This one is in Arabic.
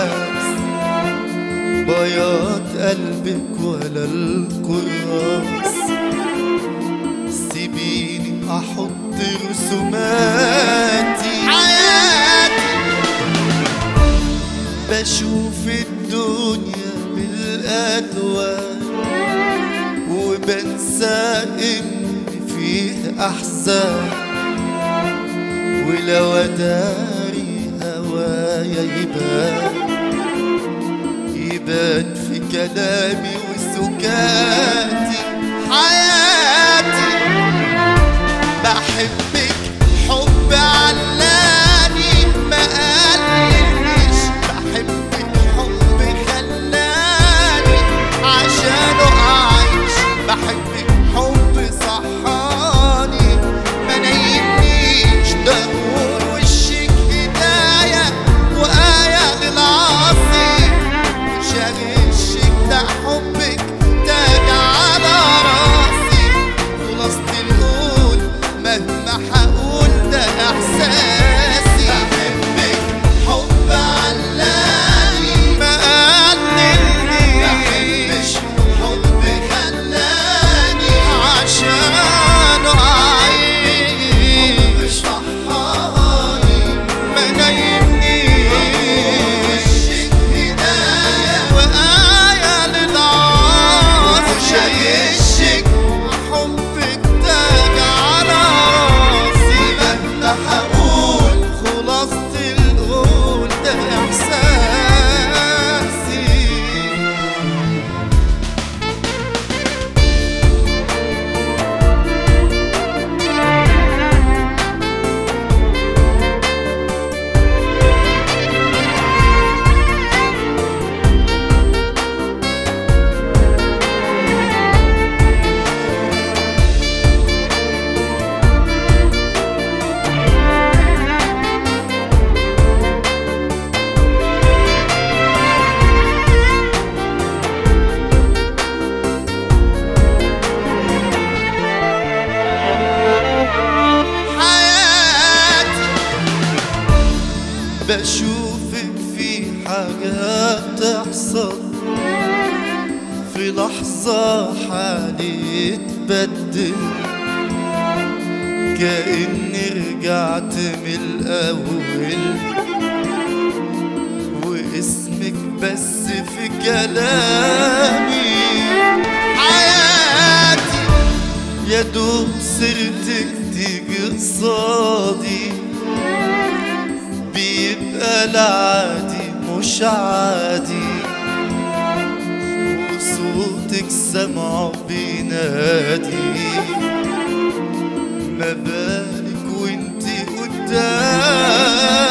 بياض قلبك ولا الكراس. سيبيني احط رسوماتي حياتي، بشوف الدنيا بالألوان وبنسى ان فيه احزان. ولو اداري هوايا يبان في كلامي وسكاتي حياتي. بحبك حب علاني ما قاليش، بحبك حب خلاني عشانه أعيش. بحبك حب صحاني ما نايمنيش، ده نور وشك هداية وآية للعاصي. شغشك ده حبك تاج على راسي. خلاصة القول مهما حقول ده احساسي. بحبك حب علاني ما قللنيش، حب خلاني عشانه اعيش. صحاني ما نايمنيش، هداية وآية للعاصي. شغشك حبك تاج على راسي. مهما حقول خلاصة القول ده احساسي. بشوفك في حاجات تحصل في لحظة حالي اتبدل. كأني رجعت من الأول واسمك بس في كلامي حياتي. يا دوب سيرتك تيجي قصادي بيبقى العادي مش عادي. وصوتك سمعه بينادي، ما بالك وانتي قدامي.